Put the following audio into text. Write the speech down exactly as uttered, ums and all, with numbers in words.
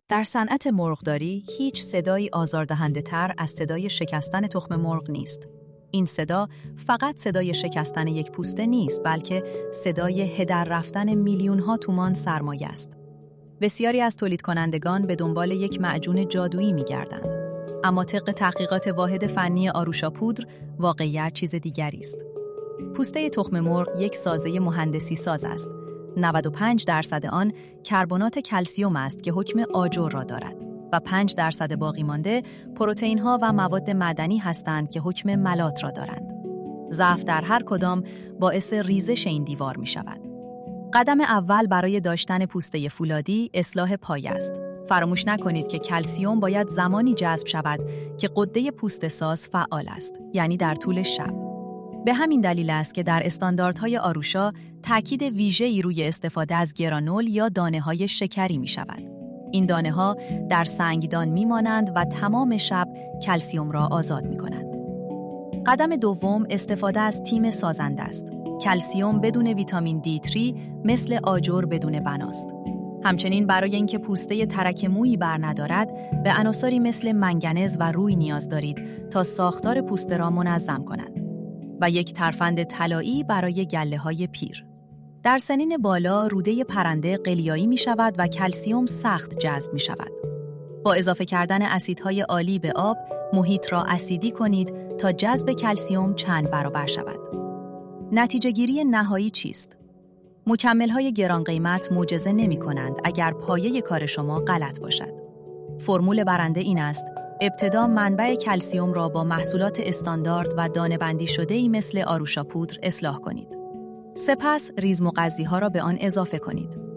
در صنعت مرغداری هیچ صدایی آزاردهنده تر از صدای شکستن تخم مرغ نیست. این صدا فقط صدای شکستن یک پوسته نیست، بلکه صدای هدر رفتن میلیون ها تومان سرمایه است. بسیاری از تولید کنندگان به دنبال یک معجون جادویی می‌گردند. اما طبق تحقیقات واحد فنی آروشا پودر، واقعیت چیز دیگری است. پوسته تخم مرغ یک سازه مهندسی ساز است. نود و پنج درصد آن کربنات کلسیم است که حکم آجر را دارد و پنج درصد باقی مانده پروتئین ها و مواد معدنی هستند که حکم ملات را دارند. ضعف در هر کدام باعث ریزش این دیوار می شود. قدم اول برای داشتن پوسته فولادی اصلاح پایه است. فراموش نکنید که کلسیم باید زمانی جذب شود که غده پوسته ساز فعال است، یعنی در طول شب. به همین دلیل است که در استانداردهای آروشا تاکید ویژه‌ای روی استفاده از گرانول یا دانه‌های شکری می‌شود. این دانه‌ها در سنگدان می‌مانند و تمام شب کلسیم را آزاد می‌کنند. قدم دوم استفاده از تیم سازنده است. کلسیم بدون ویتامین دی سه مثل آجر بدون بناست. همچنین برای اینکه پوسته ترک مویی بر ندارد، به عناصری مثل منگنز و روی نیاز دارید تا ساختار پوسته را منظم کند. و یک ترفند طلایی برای گله‌های پیر. در سنین بالا روده پرنده قلیایی می شود و کلسیم سخت جذب می شود. با اضافه کردن اسیدهای آلی به آب، محیط را اسیدی کنید تا جذب کلسیم چند برابر شود. نتیجه گیری نهایی چیست؟ مکمل‌های گران قیمت معجزه نمی‌کنند اگر پایه کار شما غلط باشد. فرمول برنده این است: ابتدا منبع کلسیم را با محصولات استاندارد و دانه‌بندی شده‌ای مثل آروشا پودر اصلاح کنید. سپس ریزمغذی‌ها را به آن اضافه کنید.